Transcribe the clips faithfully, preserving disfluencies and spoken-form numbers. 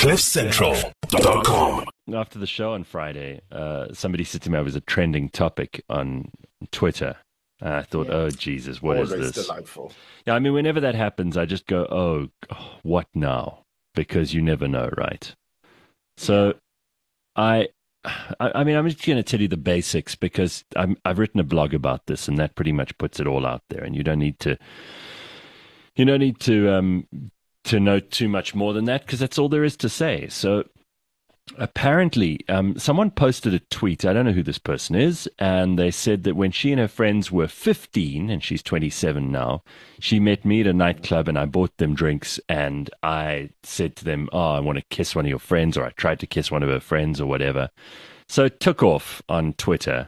cliff central dot com. After the show on Friday, uh, somebody said to me I was a trending topic on Twitter. And I thought, yeah. oh, Jesus, what Always is this? Delightful. Yeah, I mean, whenever that happens, I just go, oh, what now? Because you never know, right? So I, I, I mean, I'm just going to tell you the basics because I'm, I've written a blog about this, and that pretty much puts it all out there. And you don't need to, you don't need to, um, to know too much more than that because that's all there is to say. So apparently, um, someone posted a tweet. I don't know who this person is, and they said that when she and her friends were fifteen, and she's twenty-seven now, she met me at a nightclub, and I bought them drinks, and I said to them, "Oh, I want to kiss one of your friends," or I tried to kiss one of her friends, or whatever. So it took off on Twitter,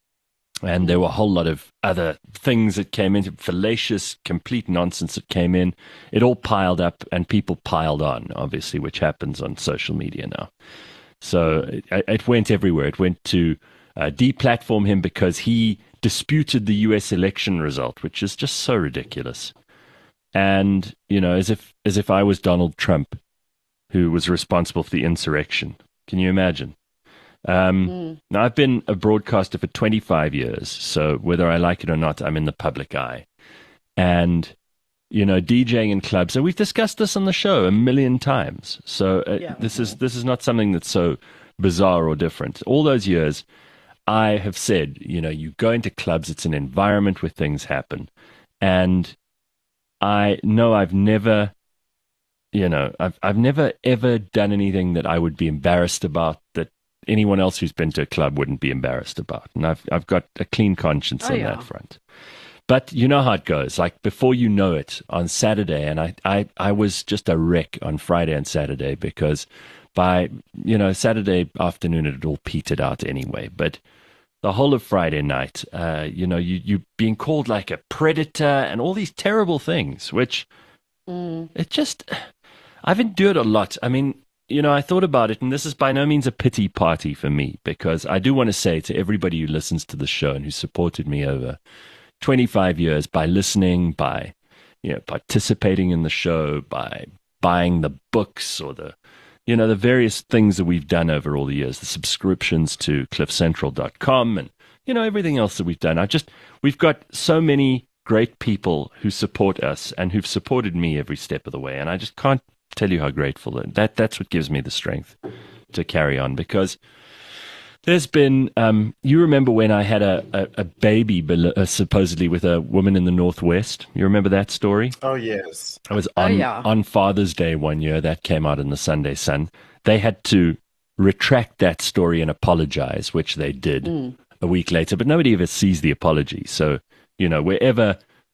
and there were a whole lot of other things that came in, fallacious, complete nonsense that came in. It all piled up, and people piled on, obviously, which happens on social media now. So it, it went everywhere. It went to uh, deplatform him because he disputed the U S election result, which is just so ridiculous. And, you know, as if as if I was Donald Trump, who was responsible for the insurrection. Can you imagine? Um, mm. Now, I've been a broadcaster for twenty-five years, so whether I like it or not, I'm in the public eye. And, you know, DJing in clubs, and we've discussed this on the show a million times. So uh, yeah. this is this is not something that's so bizarre or different. All those years, I have said, you know, you go into clubs, it's an environment where things happen. And I know I've never, you know, I've I've never ever done anything that I would be embarrassed about, that anyone else who's been to a club wouldn't be embarrassed about. And I've I've got a clean conscience oh, on yeah. that front. But you know how it goes. Like before you know it, on Saturday, and I, I, I was just a wreck on Friday and Saturday because by, you know, Saturday afternoon it had all petered out anyway. But the whole of Friday night, uh, you know, you, you're being called like a predator and all these terrible things, which mm. it just, I've endured a lot. I mean, you know, I thought about it, and this is by no means a pity party for me, because I do want to say to everybody who listens to the show and who supported me over twenty-five years by listening, by, you know, participating in the show, by buying the books or the, you know, the various things that we've done over all the years, the subscriptions to cliff central dot com and, you know, everything else that we've done. I just, we've got so many great people who support us and who've supported me every step of the way. And I just can't tell you how grateful that, that that's what gives me the strength to carry on, because there's been, um, you remember when I had a, a, a baby uh, supposedly with a woman in the Northwest? You remember that story? Oh, yes. I was on, oh, yeah. on Father's Day one year. That came out in the Sunday Sun. They had to retract that story and apologize, which they did mm. a week later. But nobody ever sees the apology. So, you know, wherever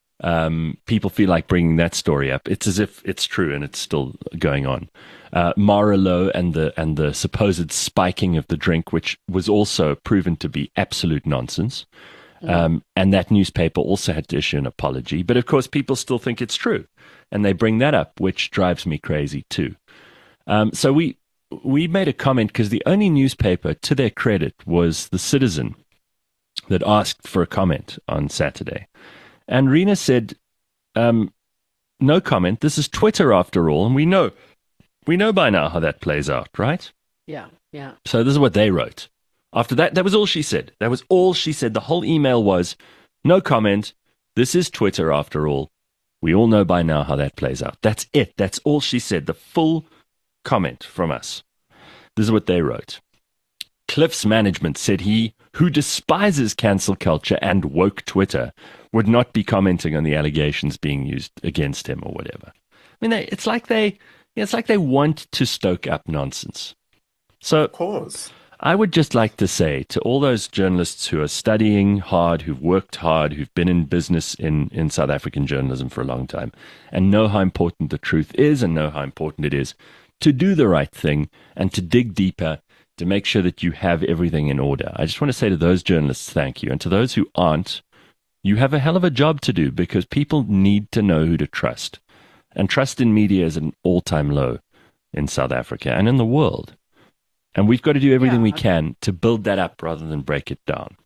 um, people feel like bringing that story up, it's as if it's true and it's still going on. Uh, Mar-a-Lago and the and the supposed spiking of the drink, which was also proven to be absolute nonsense. Mm. Um, and that newspaper also had to issue an apology. But of course, people still think it's true, and they bring that up, which drives me crazy too. Um, so we we made a comment because the only newspaper, to their credit, was The Citizen, that asked for a comment on Saturday. And Rena said, um, no comment. This is Twitter after all, and we know. We know by now how that plays out, right? Yeah, yeah. So this is what they wrote. After that, that was all she said. That was all she said. The whole email was, no comment. This is Twitter after all. We all know by now how that plays out. That's it. That's all she said. The full comment from us. This is what they wrote. Cliff's management said he, who despises cancel culture and woke Twitter, would not be commenting on the allegations being used against him or whatever. I mean, they, it's like they... It's like they want to stoke up nonsense. So, of course, I would just like to say to all those journalists who are studying hard, who've worked hard, who've been in business in, in South African journalism for a long time, and know how important the truth is and know how important it is to do the right thing and to dig deeper to make sure that you have everything in order. I just want to say to those journalists, thank you. And to those who aren't, you have a hell of a job to do, because people need to know who to trust. And trust in media is at an all-time low in South Africa and in the world. And we've got to do everything yeah. we can to build that up rather than break it down.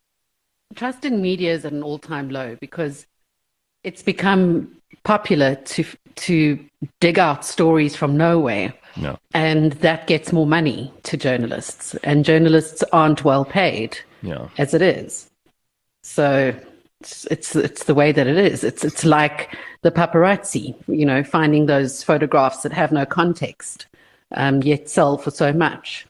Trust in media is at an all-time low because it's become popular to to dig out stories from nowhere No. And that gets more money to journalists. And journalists aren't well paid Yeah. as it is. So it's, it's it's the way that it is. It's it's like the paparazzi, you know, finding those photographs that have no context, um, yet sell for so much.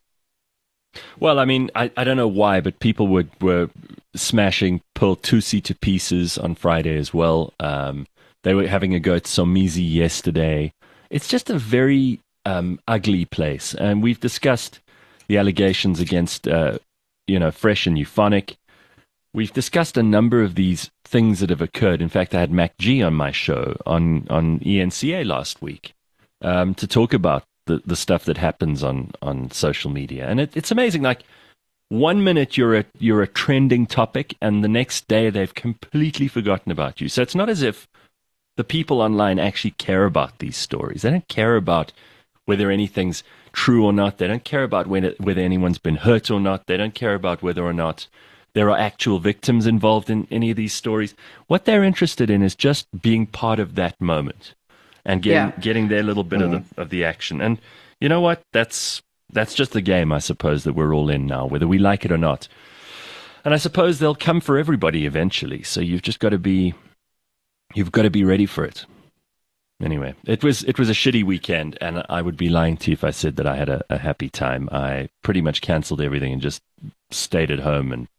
Well, I mean, I, I don't know why, but people were, were smashing Pearl Thusi to pieces on Friday as well. Um, they were having a go at Somizi yesterday. It's just a very um, ugly place. And we've discussed the allegations against, uh, you know, Fresh and Euphonic. We've discussed a number of these things that have occurred. In fact, I had Mac G on my show on, on E N C A last week um, to talk about the, the stuff that happens on, on social media. And it, it's amazing. Like, one minute you're a, you're a trending topic, and the next day they've completely forgotten about you. So it's not as if the people online actually care about these stories. They don't care about whether anything's true or not. They don't care about whether, whether anyone's been hurt or not. They don't care about whether or not there are actual victims involved in any of these stories. What they're interested in is just being part of that moment and getting Yeah. getting their little bit Mm. of the of the action. And you know what? That's that's just the game, I suppose, that we're all in now, whether we like it or not. And I suppose they'll come for everybody eventually. So you've just got to be you've got to be ready for it. Anyway, it was it was a shitty weekend, and I would be lying to you if I said that I had a, a happy time. I pretty much cancelled everything and just stayed at home and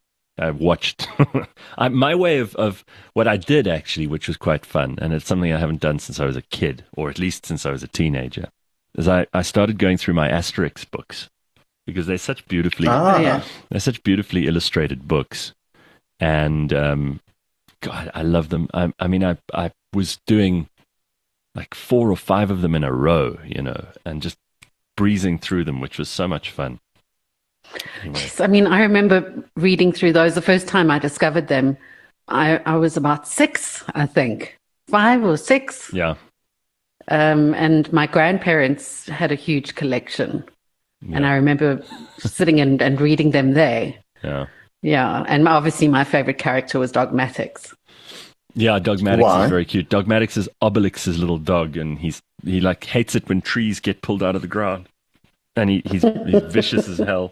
I watched. I, my way of, of what I did, actually, which was quite fun, and it's something I haven't done since I was a kid, or at least since I was a teenager, is I, I started going through my Asterix books, because they're such beautifully Ah. Oh, yeah. they're such beautifully illustrated books, and um, God, I love them. I, I mean, I I was doing like four or five of them in a row, you know, and just breezing through them, which was so much fun. Anyway. Yes, I mean, I remember reading through those the first time I discovered them. I, I was about six, I think, five or six. Yeah, Um, and my grandparents had a huge collection. And I remember sitting and, and reading them there. yeah. Yeah. And obviously, my favorite character was Dogmatics. Yeah, Dogmatics Why? is very cute. Dogmatics is Obelix's little dog, and he's he like hates it when trees get pulled out of the ground, and he, he's he's vicious as hell.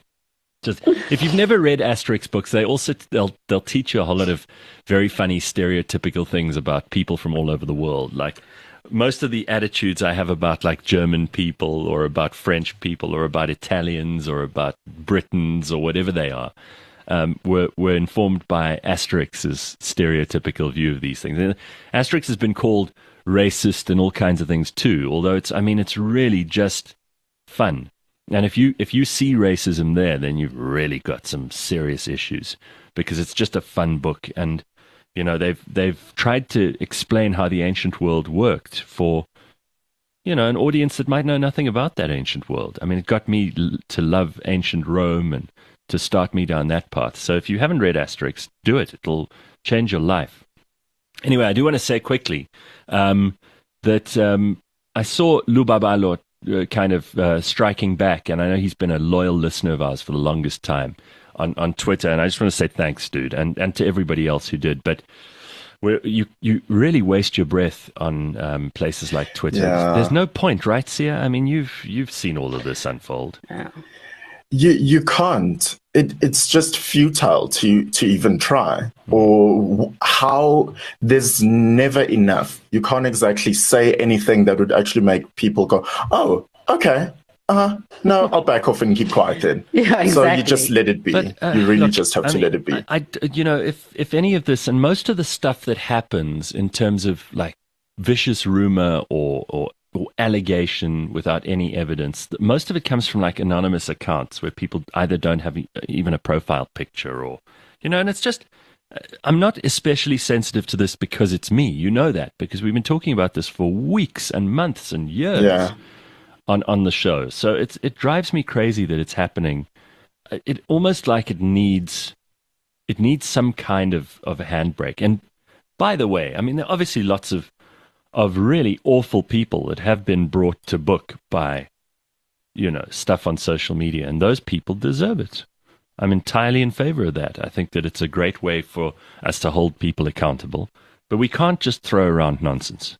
Just if you've never read Asterix books, they also they'll they'll teach you a whole lot of very funny stereotypical things about people from all over the world. Like most of the attitudes I have about like German people, or about French people, or about Italians, or about Britons, or whatever they are. Um, were were informed by Asterix's stereotypical view of these things. And Asterix has been called racist and all kinds of things too. Although it's, I mean, it's really just fun. And if you if you see racism there, then you've really got some serious issues, because it's just a fun book. And you know they've they've tried to explain how the ancient world worked for, you know, an audience that might know nothing about that ancient world. I mean, it got me l- to love ancient Rome and to start me down that path. So if you haven't read Asterix, do it. It'll change your life. Anyway, I do want to say quickly um, that um, I saw Lou Babalo uh, kind of uh, striking back, and I know he's been a loyal listener of ours for the longest time on, on Twitter, and I just want to say thanks, dude, and, and to everybody else who did. But we're, you you really waste your breath on um, places like Twitter. Yeah. There's no point, right, Sia? I mean, you've you've seen all of this unfold. Yeah. You you can't. It it's just futile to to even try. Or w- how there's never enough. You can't exactly say anything that would actually make people go, oh, okay. Uh, no, I'll back off and keep quiet then. Yeah, So you exactly. just let it be. But, uh, you really look, just have I to mean, let it be. I, I- you know, if if any of this, and most of the stuff that happens in terms of like vicious rumor or or, or allegation without any evidence, th- most of it comes from like anonymous accounts where people either don't have e- even a profile picture, or you know, and it's just. uh, I'm not especially sensitive to this because it's me. You know that, because we've been talking about this for weeks and months and years. Yeah. on on the show. So it's it drives me crazy that it's happening. Uh, It almost like it needs it needs some kind of of a handbrake. And by the way, I mean, there are obviously lots of of really awful people that have been brought to book by, you know, stuff on social media, and those people deserve it. I'm entirely in favor of that. I think that it's a great way for us to hold people accountable, but we can't just throw around nonsense.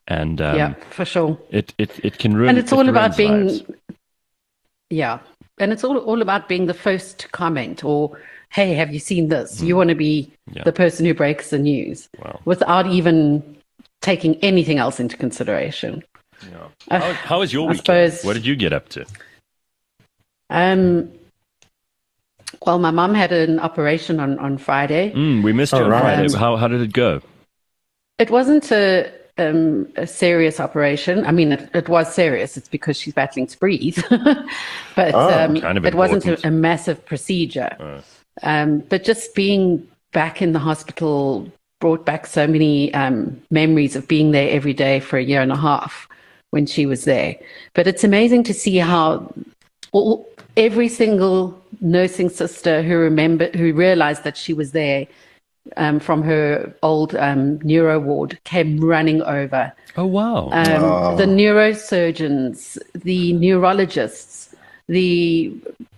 and um, yeah, for sure. it, it it can ruin. And it's it all about ruins being, lives. yeah, and it's all all about being the first to comment, or hey, have you seen this? You want to be Yeah. the person who breaks the news Wow. without even taking anything else into consideration. Yeah. How, how was your I weekend? suppose- What did you get up to? Um, well, my mum had an operation on, on Friday. Mm, we missed you All on right. Friday. How how did it go? It wasn't a, um, a serious operation. I mean, it, it was serious. It's because she's battling to breathe. but Oh, um, kind of it wasn't important. a, a massive procedure. Um, but just being back in the hospital brought back so many um, memories of being there every day for a year and a half when she was there. But it's amazing to see how all, every single nursing sister who remember who realized that she was there um, from her old um, neuro ward came running over. Oh wow! Um, Wow. The neurosurgeons, the neurologists, the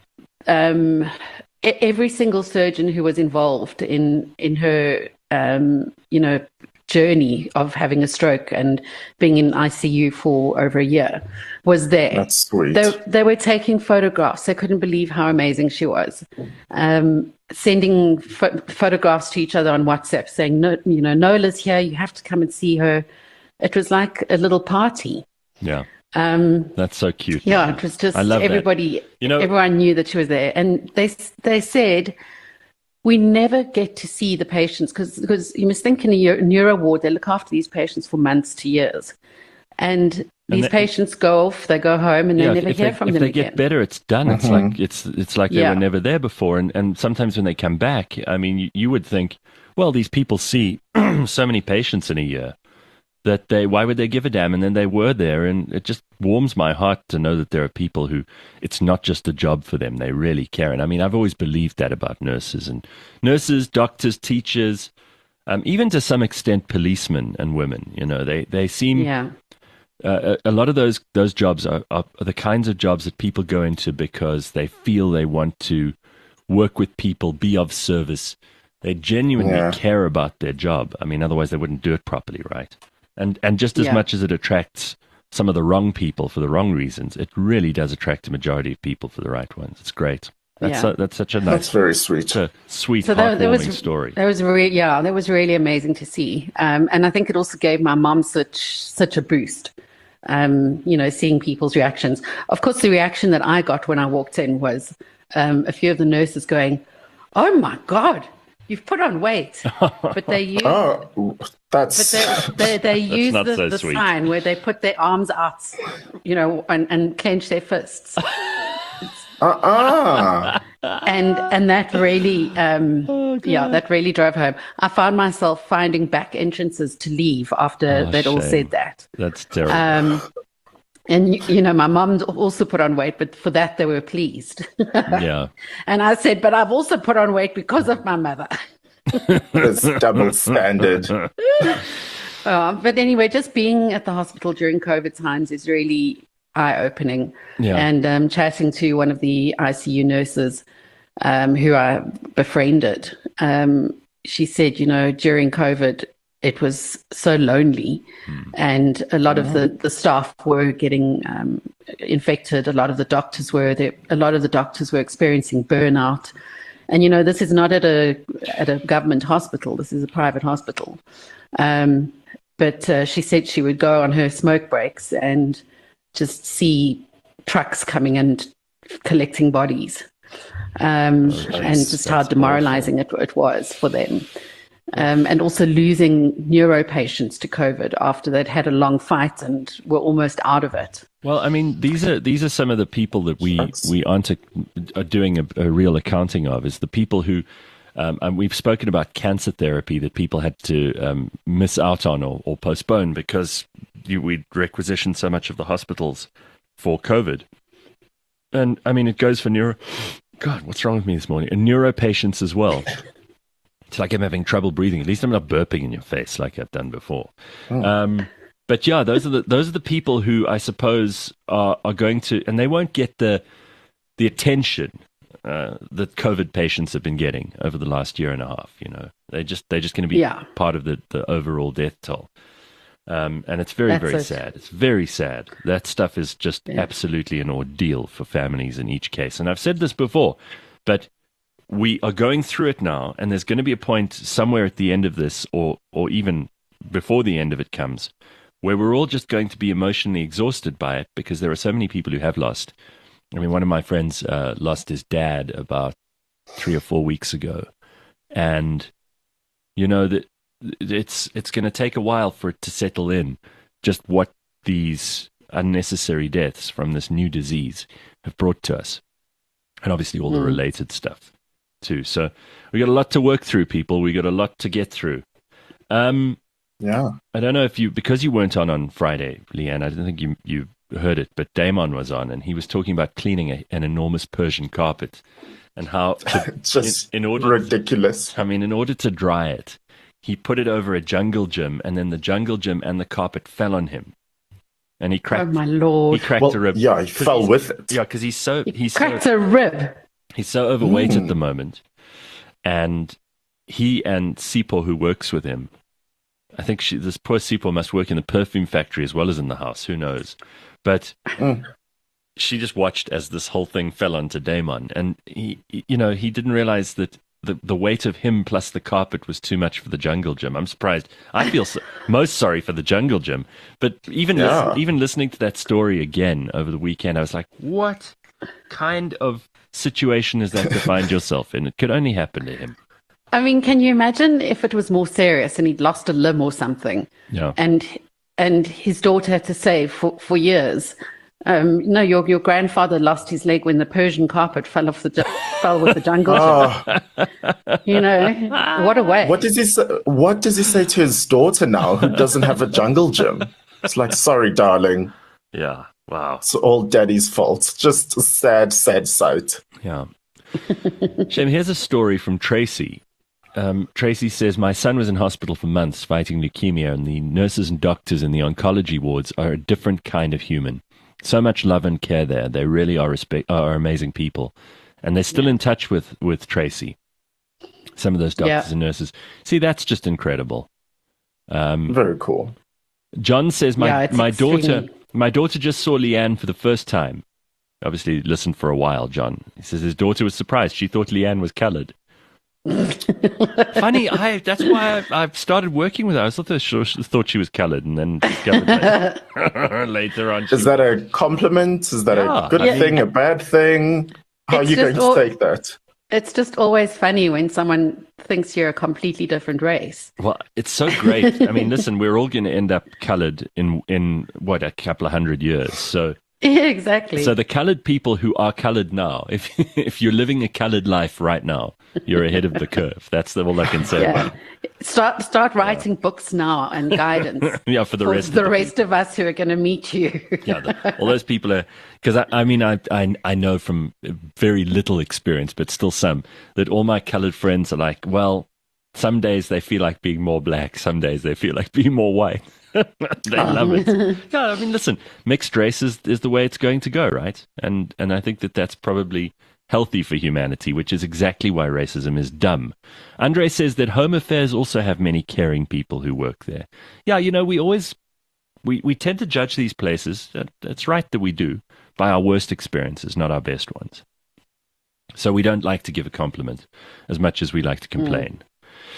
um, e- every single surgeon who was involved in in her um, you know journey of having a stroke and being in I C U for over a year was there. That's sweet. They, they were taking photographs. They couldn't believe how amazing she was. Um, sending pho- photographs to each other on WhatsApp saying, no, you know, Nola's here. You have to come and see her. It was like a little party. Yeah, Um, that's so cute. yeah, it was just I love that. everybody, You know- everyone knew that she was there. And they, they said, we never get to see the patients because because you must think in a neuro- neuro ward, they look after these patients for months to years. And these they- patients go off, they go home, and they Yeah, never if hear they, from if them they again. get better, it's done. It's like it's it's like they Yeah. were never there before. And and sometimes when they come back, I mean, you, you would think, well, these people see so many patients in a year that they why would they give a damn? And then they were there, and it just warms my heart to know that there are people who it's not just a job for them; they really care. And I mean, I've always believed that about nurses and nurses, doctors, teachers, um, even to some extent, policemen and women. You know, they they seem. Yeah. Uh, a a lot of those those jobs are, are the kinds of jobs that people go into because they feel they want to work with people, be of service. They genuinely Yeah. care about their job. I mean, otherwise they wouldn't do it properly, right? And and just as Yeah. much as it attracts some of the wrong people for the wrong reasons, it really does attract a majority of people for the right ones. It's great. That's Yeah. so, that's such a That's nice, very sweet. such a sweet, So that, that heartwarming was story. That was really, yeah, that was really amazing to see. Um, and I think it also gave my mom such such a boost. Um, you know, seeing people's reactions. Of course, the reaction that I got when I walked in was um, a few of the nurses going, "Oh my God, you've put on weight." But they use, Oh, but that's they they, they use not the, so the sweet. sign where they put their arms out, you know, and, and clench their fists. uh-uh. and and that really um Oh, yeah that really drove home. I found myself finding back entrances to leave after Oh, they'd all shame. said that. That's terrible. Um and you know, my mum also put on weight, but for that they were pleased. yeah. And I said, but I've also put on weight because of my mother. It's double standard. Uh, but anyway, just being at the hospital during COVID times is really eye-opening. Yeah. And um, chatting to one of the I C U nurses um, who I befriended, um, she said, you know, during COVID, it was so lonely, and a lot of the, the staff were getting um, infected. A lot of the doctors were there. A lot of the doctors were experiencing burnout. And you know, this is not at a at a government hospital. This is a private hospital. Um, but uh, she said she would go on her smoke breaks and just see trucks coming and collecting bodies, um, and just how that's demoralizing it, it was for them. Um, and also losing neuro patients to COVID after they'd had a long fight and were almost out of it. Well, I mean, these are these are some of the people that we Shucks. we aren't a, are doing a, a real accounting of. Is the people who, um, and we've spoken about cancer therapy that people had to um, miss out on or, or postpone because you, we'd requisitioned so much of the hospitals for COVID. And I mean, it goes for neuro. God, what's wrong with me this morning? And neuro patients as well. It's like I'm having trouble breathing. At least I'm not burping in your face like I've done before. Um, but yeah, those are the those are the people who I suppose are, are going to, and they won't get the the attention uh, that COVID patients have been getting over the last year and a half. You know, they just they're just going to be Yeah. part of the, the overall death toll. Um, and it's very, That's very it. sad. It's very sad. That stuff is just Yeah. absolutely an ordeal for families in each case. And I've said this before, but we are going through it now, and there's going to be a point somewhere at the end of this, or or even before the end of it comes, where we're all just going to be emotionally exhausted by it, because there are so many people who have lost. I mean, one of my friends uh, lost his dad about three or four weeks ago, and you know that it's it's going to take a while for it to settle in, just what these unnecessary deaths from this new disease have brought to us, and obviously all the Mm. related stuff too. So we got a lot to work through, people. We got a lot to get through. Um, Yeah. I don't know if you, because you weren't on on Friday, Leanne, I don't think you you heard it, but Damon was on, and he was talking about cleaning a, an enormous Persian carpet, and how to, Just in, in order, ridiculous. I mean, in order to dry it, he put it over a jungle gym, and then the jungle gym and the carpet fell on him, and he Oh cracked. my he lord! cracked Well, a rib. yeah, he 'Cause fell he's- with it. Yeah, because he's so he's so, Cracked a rib. he's so overweight Mm. at the moment, and he and Sipo, who works with him, I think she, this poor Sipo must work in the perfume factory as well as in the house. Who knows? But Mm. she just watched as this whole thing fell onto Damon, and he, you know, he didn't realize that the the weight of him plus the carpet was too much for the jungle gym. I'm surprised. I feel so, most sorry for the jungle gym, but even Yeah. listen, even listening to that story again over the weekend, I was like, what kind of situation is that to find yourself in? It could only happen to him. I mean, can you imagine if it was more serious and he'd lost a limb or something, Yeah. and and his daughter had to say for, for years, um, no, your your grandfather lost his leg when the Persian carpet fell off the ju- fell with the jungle. Oh, You know, what a way. what does he say? What does he say to his daughter now, who doesn't have a jungle gym? It's like, sorry, darling, Yeah. Wow. it's all daddy's fault. Just a sad, sad sight. Yeah. Shem, here's a story from Tracy. Um, Tracy says, my son was in hospital for months fighting leukemia, and the nurses and doctors in the oncology wards are a different kind of human. So much love and care there. They really are, respect, are amazing people. And they're still in touch with, with Tracy, some of those doctors Yeah. and nurses. See, that's just incredible. Um, Very cool. John says, my, Yeah, it's my daughter extremely- my daughter just saw Leanne for the first time. Obviously listened for a while, John. He says his daughter was surprised. She thought Leanne was colored. Funny, I that's why I, I've started working with her. I thought, she, thought she was colored, and then discovered later, later on. She, Is that a compliment? Is that Yeah. a good Yeah. thing, a bad thing? How It's are you going just to all- take that? It's just always funny when someone thinks you're a completely different race. well, it's so great. I mean, listen, we're all going to end up colored in in what, a couple of hundred years. So Yeah, exactly. So the colored people who are colored now, if if you're living a colored life right now, you're ahead of the curve. That's the, all I can say. yeah. Start start writing books now and guidance Yeah, for the for rest the of the rest of us who are going to meet you. yeah, the, all those people are, because I, I mean, I, I I know from very little experience, but still some, that all my colored friends are like, well, some days they feel like being more black, some days they feel like being more white. They love it. Yeah, I mean, listen, mixed race is, is the way it's going to go, right? And and I think that that's probably healthy for humanity, which is exactly why racism is dumb. Andre says that Home Affairs also have many caring people who work there. Yeah, you know, we always we, we tend to judge these places. That, that's right that we do, by our worst experiences, not our best ones. So we don't like to give a compliment as much as we like to complain. Mm.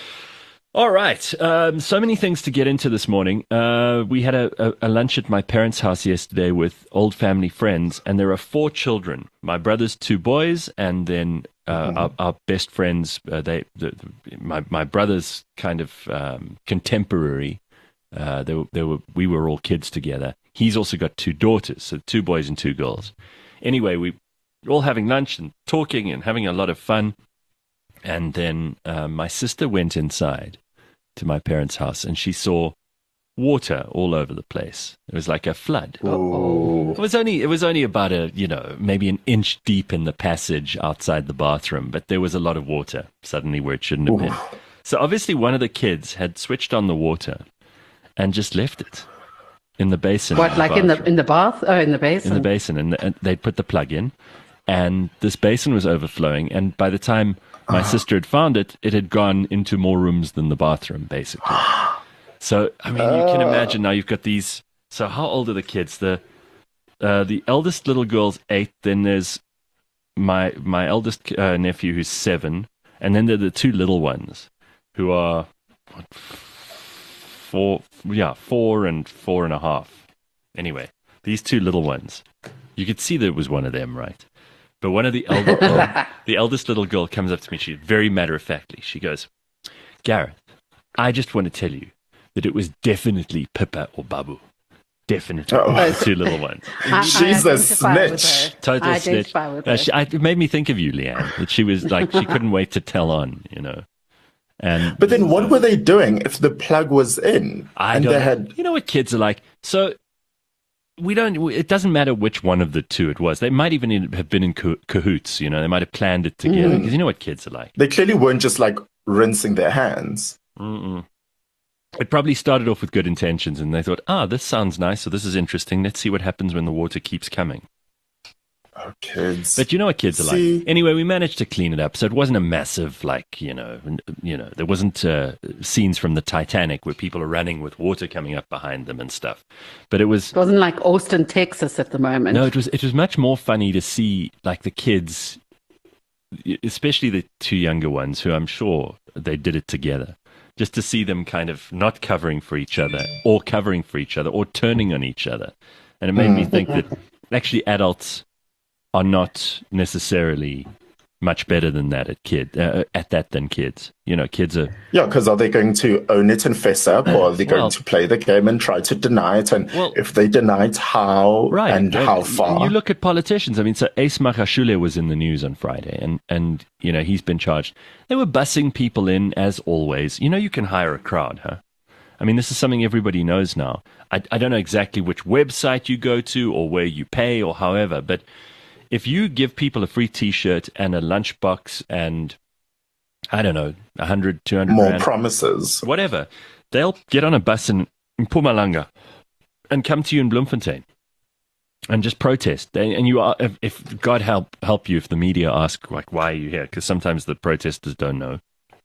All right. Um, so many things to get into this morning. Uh, we had a, a, a lunch at my parents' house yesterday with old family friends, and there are four children. My brother's two boys, and then uh, mm-hmm. our, our best friends. Uh, they, the, the, my my brother's kind of um, contemporary. Uh, they were, they were, we were all kids together. He's also got two daughters, so two boys and two girls. Anyway, we were all having lunch and talking and having a lot of fun. And then uh, my sister went inside to my parents' house, and she saw water all over the place. It was like a flood. Ooh. It was only it was only about a you know maybe an inch deep in the passage outside the bathroom, but there was a lot of water suddenly where it shouldn't have Ooh. been. So obviously one of the kids had switched on the water and just left it in the basin. What, of like in the bathroom. in the bath? Oh, in the basin. in the basin, and, and they'd put the plug in, and this basin was overflowing, and by the time my sister had found it, it had gone into more rooms than the bathroom, basically. So, I mean, you can imagine now you've got these. So, how old are the kids? The uh, the eldest little girl's eight. Then there's my my eldest uh, nephew who's seven, and then there are the two little ones who are what, four. Yeah, four and four and a half. Anyway, these two little ones. You could see that it was one of them, right? But one of the elder, el- the eldest little girl comes up to me. She very matter of factly. She goes, "Gareth, I just want to tell you that it was definitely Pippa or Babu. Definitely Oh. the two little ones. I, She's I a identify with snitch. her. Total I snitch. identify with Uh, her. she, I, it made me think of you, Leanne. That she was like she couldn't wait to tell on, you know. And But then what were they doing if the plug was in I and don't. they had You know what kids are like. So we don't. It doesn't matter which one of the two it was. They might even in- have been in ca- cahoots. You know, they might have planned it together because you know what kids are like. they clearly weren't just like rinsing their hands. Mm-mm. It probably started off with good intentions, and they thought, "Ah, this sounds nice, or this is interesting. Let's see what happens when the water keeps coming." Oh, kids. But you know what kids are See- like. Anyway, we managed to clean it up, so it wasn't a massive, like you know, n- you know, there wasn't uh, scenes from the Titanic where people are running with water coming up behind them and stuff. But it was It wasn't like Austin, Texas at the moment. no, it was it was much more funny to see like the kids, especially the two younger ones, who I'm sure they did it together. Just to see them kind of not covering for each other, or covering for each other, or turning on each other, and it made me think that actually adults are not necessarily much better than that at kid uh, at that than kids. You know, kids are Yeah, because are they going to own it and fess up, or are they going Well- to play the game and try to deny it? And Well- if they deny it, how right and Uh, how far? You look at politicians. I mean, so Ace Magashule was in the news on Friday, and and you know he's been charged. They were bussing people in as always. You know, you can hire a crowd, huh? I mean, this is something everybody knows now. I, I don't know exactly which website you go to or where you pay or however, but if you give people a free T-shirt and a lunchbox and I don't know, a hundred, two hundred More rand, promises. whatever, they'll get on a bus in, in Mpumalanga and come to you in Bloemfontein and just protest. They, and you are, if, if God help help you, if the media ask like, why are you here? Because sometimes the protesters don't know.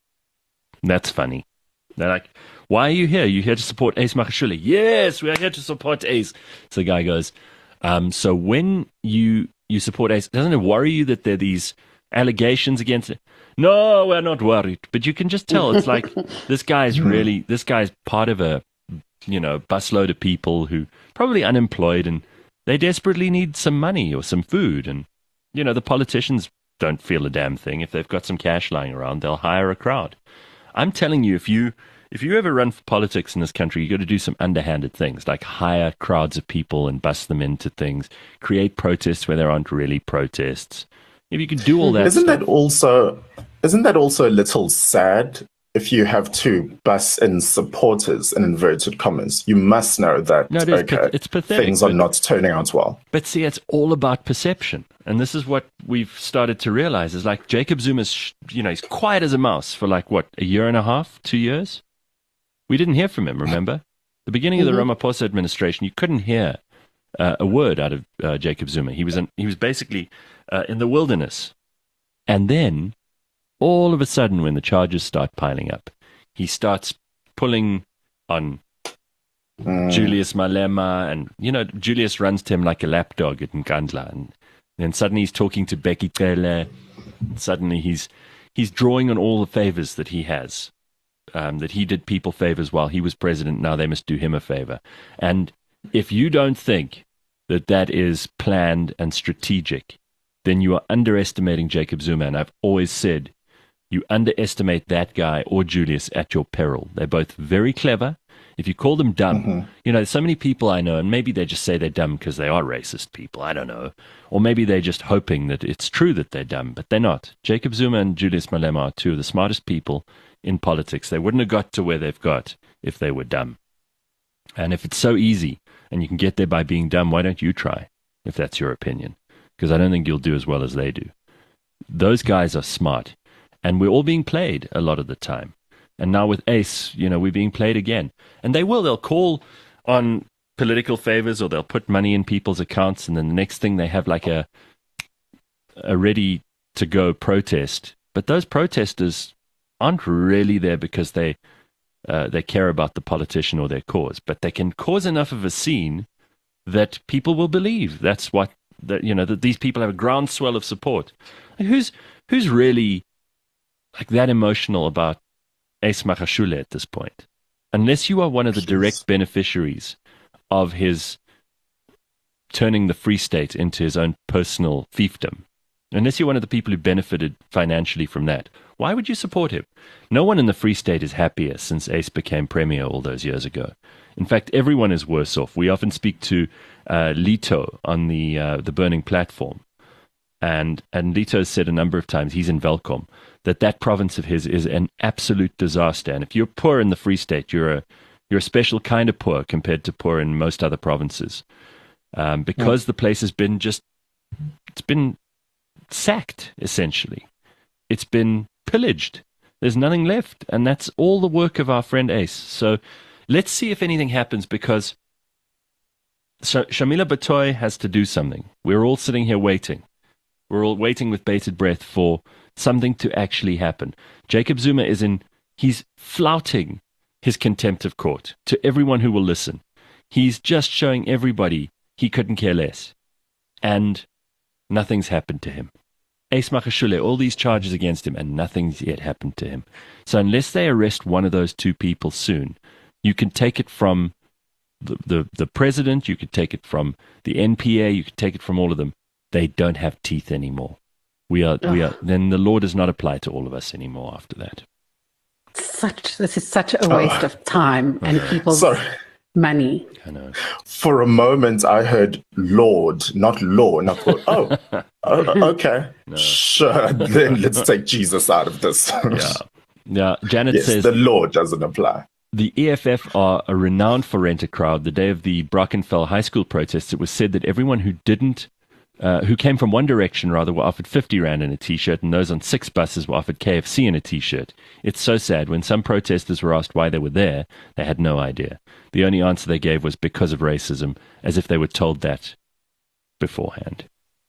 That's funny. They're like, why are you here? You here to support Ace Magashule? Yes, we are here to support Ace. So the guy goes, um, so when you you support Ace, doesn't it worry you that there are these allegations against it? No, we're not worried. But you can just tell it's like this guy's really this guy's part of a you know busload of people who probably unemployed and they desperately need some money or some food. And you know the politicians don't feel a damn thing. If they've got some cash lying around, they'll hire a crowd. I'm telling you, if you if you ever run for politics in this country, you got to do some underhanded things, like hire crowds of people and bust them into things, create protests where there aren't really protests. If you can do all that, Isn't stuff, that also isn't that also a little sad if you have to bus in supporters in inverted commas? You must know that No, it is okay, path- it's pathetic, things are but- not turning out well. But see, it's all about perception. And this is what we've started to realize is like Jacob Zuma's, sh- you know, he's quiet as a mouse for like, what, a year and a half, two years? We didn't hear from him, remember? The beginning of the Ramaphosa administration, you couldn't hear uh, a word out of uh, Jacob Zuma. He was, in, he was basically uh, in the wilderness. And then, all of a sudden, when the charges start piling up, he starts pulling on Julius Malema, and you know Julius runs to him like a lapdog at Nkandla, and then suddenly he's talking to Becky Cele. Suddenly he's he's drawing on all the favors that he has, um, that he did people favors while he was president. Now they must do him a favor. And if you don't think that that is planned and strategic, then you are underestimating Jacob Zuma. And I've always said you underestimate that guy or Julius at your peril. They're both very clever. If you call them dumb, mm-hmm. you know, there's so many people I know, and maybe they just say they're dumb because they are racist people. I don't know. Or maybe they're just hoping that it's true that they're dumb, but they're not. Jacob Zuma and Julius Malema are two of the smartest people in politics. They wouldn't have got to where they've got if they were dumb. And if it's so easy and you can get there by being dumb, why don't you try, if that's your opinion? Because I don't think you'll do as well as they do. Those guys are smart, and we're all being played a lot of the time. And now with Ace, you know, we're being played again. And they will. They'll call on political favors, or they'll put money in people's accounts, and then the next thing they have like a a ready-to-go protest. But those protesters aren't really there because they uh, they care about the politician or their cause, but they can cause enough of a scene that people will believe that's what that you know that these people have a groundswell of support. Like who's who's really like that emotional about Ace Magashule at this point? Unless you are one of the direct beneficiaries of his turning the Free State into his own personal fiefdom, unless you're one of the people who benefited financially from that, why would you support him? No one in the Free State is happier since Ace became premier all those years ago. In fact, everyone is worse off. We often speak to uh, Lito on the uh, the Burning Platform, and and Lito has said a number of times, he's in Welkom, that that province of his is an absolute disaster. And if you're poor in the Free State, you're a you're a special kind of poor compared to poor in most other provinces, um, because yeah. the place has been just it's been sacked essentially. It's been pillaged. There's nothing left, and that's all the work of our friend Ace. So let's see if anything happens, because Sh- Shamila Batoy has to do something. We're all sitting here waiting. We're all waiting with bated breath for something to actually happen. Jacob Zuma is in, he's flouting his contempt of court to everyone who will listen. He's just showing everybody he couldn't care less. And nothing's happened to him. Ace Magashule, all these charges against him, and nothing's yet happened to him. So unless they arrest one of those two people soon, you can take it from the, the, the president, you could take it from the N P A, you could take it from all of them. They don't have teeth anymore. We are, we are. Then the law does not apply to all of us anymore after that. Such this is such a waste oh. of time and people's Sorry. money. I know. For a moment, I heard Lord, not law, and I thought, oh, oh okay, no. Sure. Then let's take Jesus out of this. Yeah, yeah. Janet yes, says the law doesn't apply. The E F F are a renowned for Rent-A-Crowd. The day of the Brackenfell High School protests, it was said that everyone who didn't, uh, who came from One Direction rather, were offered fifty rand in a T-shirt, and those on six buses were offered K F C in a T-shirt. It's so sad. When some protesters were asked why they were there, they had no idea. The only answer they gave was because of racism, as if they were told that beforehand.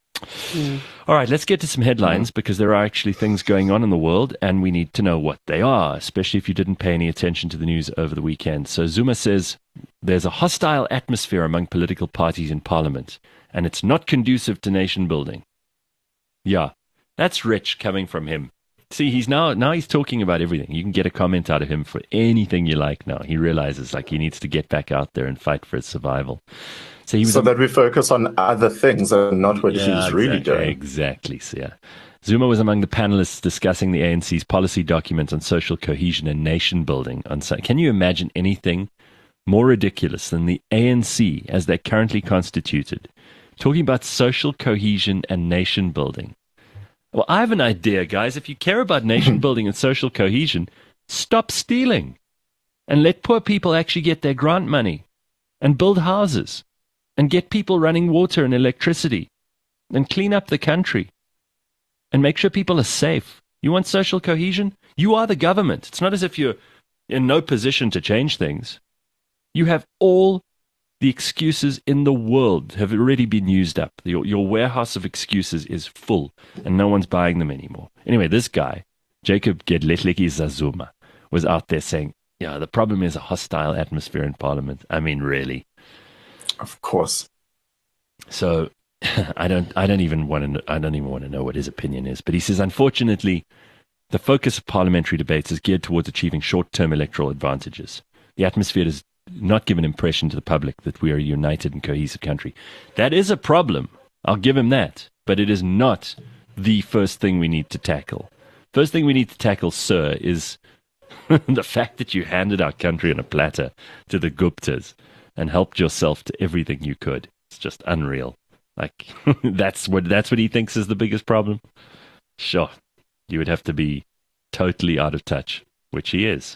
Mm. All right, let's get to some headlines, because there are actually things going on in the world, and we need to know what they are, especially if you didn't pay any attention to the news over the weekend. So Zuma says there's a hostile atmosphere among political parties in parliament, and it's not conducive to nation building. Yeah, that's rich coming from him. See, he's now now he's talking about everything. You can get a comment out of him for anything you like now. He realizes like he needs to get back out there and fight for his survival. So, he was so a, that we focus on other things and not what yeah, he's exactly, really doing. Exactly. So, yeah. Zuma was among the panelists discussing the A N C's policy document on social cohesion and nation building. On Can you imagine anything more ridiculous than the A N C, as they're currently constituted, talking about social cohesion and nation building? Well, I have an idea, guys. If you care about nation building and social cohesion, stop stealing and let poor people actually get their grant money and build houses and get people running water and electricity and clean up the country and make sure people are safe. You want social cohesion? You are the government. It's not as if you're in no position to change things. You have all the excuses in the world have already been used up. Your, your warehouse of excuses is full, and no one's buying them anymore. Anyway, this guy, Jacob Gedletleki Zuma, was out there saying, yeah, the problem is a hostile atmosphere in Parliament. I mean, really? Of course. So I don't I don't even want to I don't even want to know what his opinion is. But he says, unfortunately, the focus of parliamentary debates is geared towards achieving short-term electoral advantages. The atmosphere does not give an impression to the public that we are a united and cohesive country. That is a problem. I'll give him that. But it is not the first thing we need to tackle. First thing we need to tackle, sir, is the fact that you handed our country on a platter to the Guptas and helped yourself to everything you could. It's just unreal. Like, that's what that's what he thinks is the biggest problem? Sure. You would have to be totally out of touch, which he is.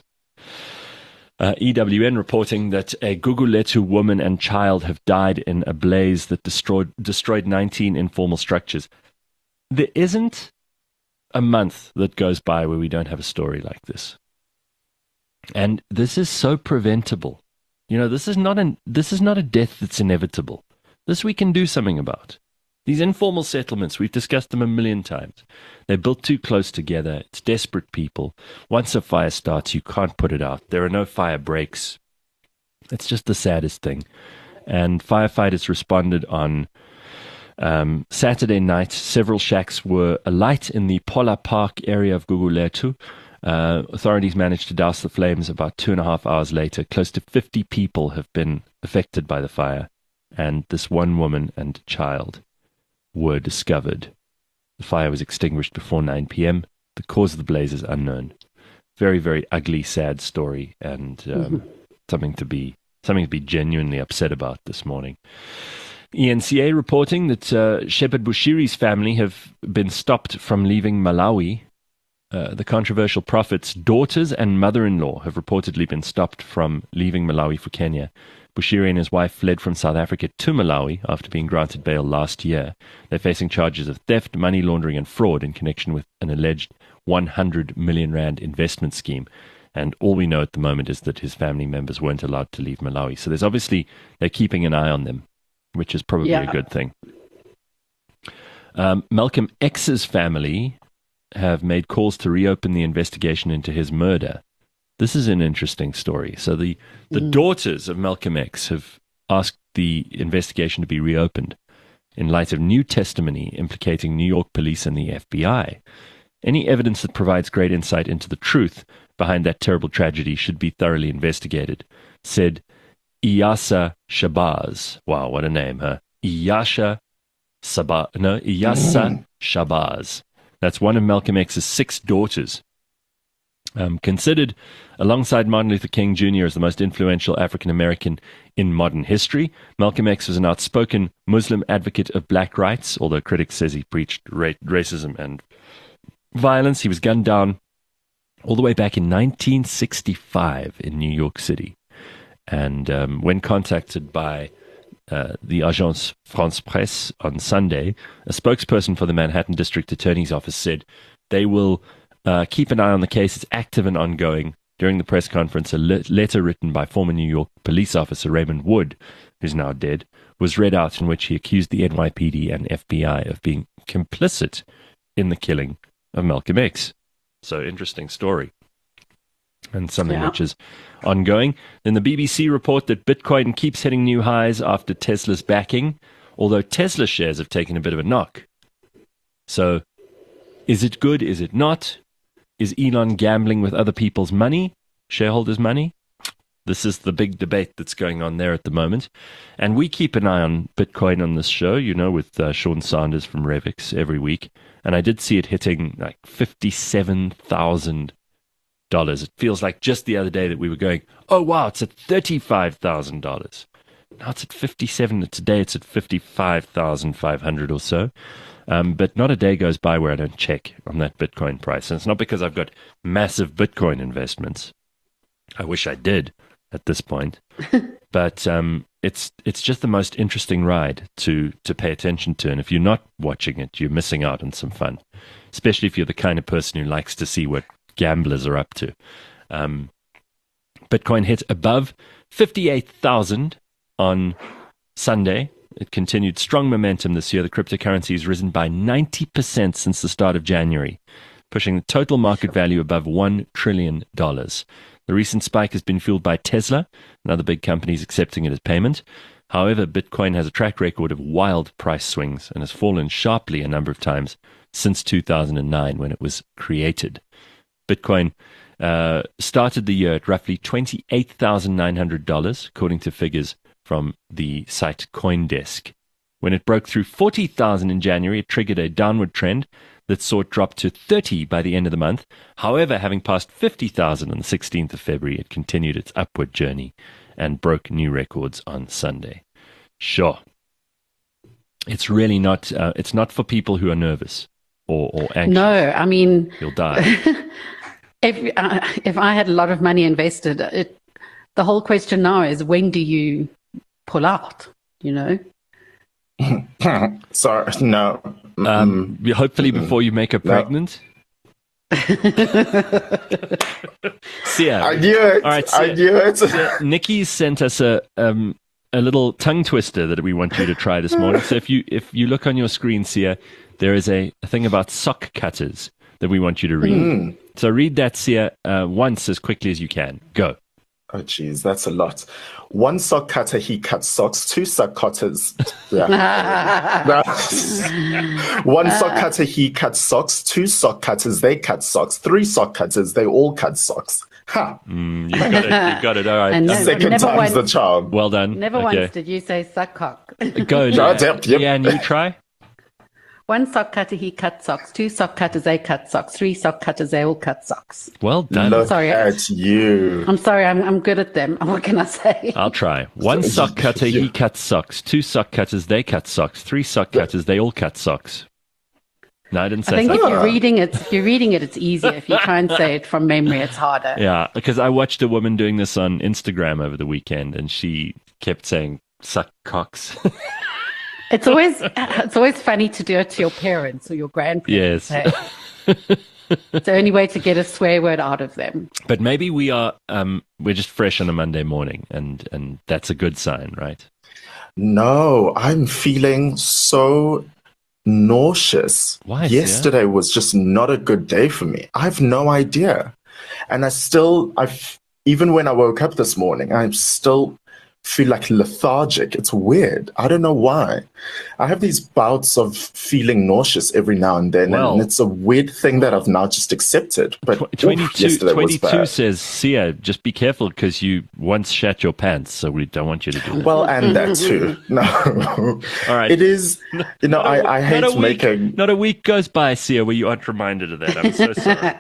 Uh, E W N reporting that a Gugulethu woman and child have died in a blaze that destroyed destroyed nineteen informal structures. There isn't a month that goes by where we don't have a story like this. And this is so preventable. You know, this is not an this is not a death that's inevitable. This we can do something about. These informal settlements, we've discussed them a million times. They're built too close together. It's desperate people. Once a fire starts, you can't put it out. There are no fire breaks. It's just the saddest thing. And firefighters responded on um, Saturday night. Several shacks were alight in the Pola Park area of Gugulethu. Uh, authorities managed to douse the flames about two and a half hours later. Close to fifty people have been affected by the fire, and this one woman and child were discovered. The fire was extinguished before nine p.m. The cause of the blaze is unknown. Very, very ugly, sad story, and um, mm-hmm. something to be something to be genuinely upset about this morning. E N C A reporting that uh, Shepherd Bushiri's family have been stopped from leaving Malawi. Uh, the controversial prophet's daughters and mother-in-law have reportedly been stopped from leaving Malawi for Kenya. Bushiri and his wife fled from South Africa to Malawi after being granted bail last year. They're facing charges of theft, money laundering, and fraud in connection with an alleged one hundred million rand investment scheme. And all we know at the moment is that his family members weren't allowed to leave Malawi. So there's obviously, they're keeping an eye on them, which is probably yeah. a good thing. Um, Malcolm X's family have made calls to reopen the investigation into his murder. This is an interesting story. So the, the mm. daughters of Malcolm X have asked the investigation to be reopened in light of new testimony implicating New York police and the F B I. Any evidence that provides great insight into the truth behind that terrible tragedy should be thoroughly investigated, said Iyasa Shabazz. Wow, what a name, huh? Iyasha Sabah, no, Iyasa mm. Shabazz. That's one of Malcolm X's six daughters. Um, considered alongside Martin Luther King Junior as the most influential African-American in modern history, Malcolm X was an outspoken Muslim advocate of black rights, although critics says he preached ra- racism and violence. He was gunned down all the way back in nineteen sixty-five in New York City. And um, when contacted by uh, the Agence France-Presse on Sunday, a spokesperson for the Manhattan District Attorney's Office said they will Uh, keep an eye on the case. It's active and ongoing. During the press conference, a le- letter written by former New York police officer Raymond Wood, who's now dead, was read out in which he accused the N Y P D and F B I of being complicit in the killing of Malcolm X. So, interesting story. And something yeah. which is ongoing. Then the B B C report that Bitcoin keeps hitting new highs after Tesla's backing, although Tesla shares have taken a bit of a knock. So, is it good? Is it not? Is Elon gambling with other people's money, shareholders' money? This is the big debate that's going on there at the moment. And we keep an eye on Bitcoin on this show, you know, with uh, Sean Sanders from Revix every week. And I did see it hitting like fifty-seven thousand dollars. It feels like just the other day that we were going, oh, wow, it's at thirty-five thousand dollars. Now it's at fifty-seven. Today it's at fifty-five thousand five hundred or so. Um, but not a day goes by where I don't check on that Bitcoin price. And it's not because I've got massive Bitcoin investments. I wish I did at this point. But um, it's it's just the most interesting ride to, to pay attention to. And if you're not watching it, you're missing out on some fun, especially if you're the kind of person who likes to see what gamblers are up to. Um, Bitcoin hit above fifty-eight thousand on Sunday. It continued strong momentum this year. The cryptocurrency has risen by ninety percent since the start of January, pushing the total market value above one trillion dollars. The recent spike has been fueled by Tesla and other big companies accepting it as payment. However, Bitcoin has a track record of wild price swings and has fallen sharply a number of times since two thousand nine when it was created. Bitcoin uh, started the year at roughly twenty-eight thousand nine hundred dollars, according to figures from the site CoinDesk. When it broke through forty thousand in January, it triggered a downward trend that saw it drop to thirty by the end of the month. However, having passed fifty thousand on the sixteenth of February, it continued its upward journey and broke new records on Sunday. Sure. It's really not, uh, it's not for people who are nervous or, or anxious. No, I mean... You'll die. if, uh, if I had a lot of money invested, it, the whole question now is, when do you pull out, you know? Sorry, no. Um, hopefully before you make her pregnant. No. Sia. I knew it. All right, Sia, I knew it. Sia, Nikki sent us a um, a little tongue twister that we want you to try this morning. So if you if you look on your screen, Sia, there is a, a thing about sock cutters that we want you to read. Mm. So read that, Sia, uh, once as quickly as you can. Go. Oh, geez, that's a lot. One sock cutter, he cuts socks. Two sock cutters. Yeah. One sock cutter, he cuts socks. Two sock cutters, they cut socks. Three sock cutters, they all cut socks. Ha! Mm, you got it. You got it. All right. And The no, second never time's once, the charm. Well done. never okay. once did you say suck cock. Go. Yeah, Leanne. yep, yep. Leanne, you try. One sock cutter, he cut socks. Two sock cutters, they cut socks. Three sock cutters, they all cut socks. Well done. Look Sorry. at you. I'm sorry, I'm I'm good at them. What can I say? I'll try. One sock cutter, he cuts socks. Two sock cutters, they cut socks. Three sock cutters, they all cut socks. No, I didn't I say think so. if you're reading it, if you're reading it, it's easier. If you try and say it from memory, it's harder. Yeah, because I watched a woman doing this on Instagram over the weekend, and she kept saying "suck cocks." It's always it's always funny to do it to your parents or your grandparents. Yes. Hey? It's the only way to get a swear word out of them. But maybe we are um, we're just fresh on a Monday morning, and and that's a good sign, right? No, I'm feeling so nauseous. Why, Yesterday was just not a good day for me. I have no idea. And I still, I've, even when I woke up this morning, I still feel like lethargic. It's weird. I don't know why. I have these bouts of feeling nauseous every now and then. Well, and it's a weird thing that I've now just accepted. But Tw- twenty-two, oof, yesterday was twenty-two bad. says, Sia, just be careful because you once shat your pants, so we don't want you to do that. Well, and that too. No. All right. It is, you know, I, I hate not a week, making... Not a week goes by, Sia, where you aren't reminded of that. I'm so sorry.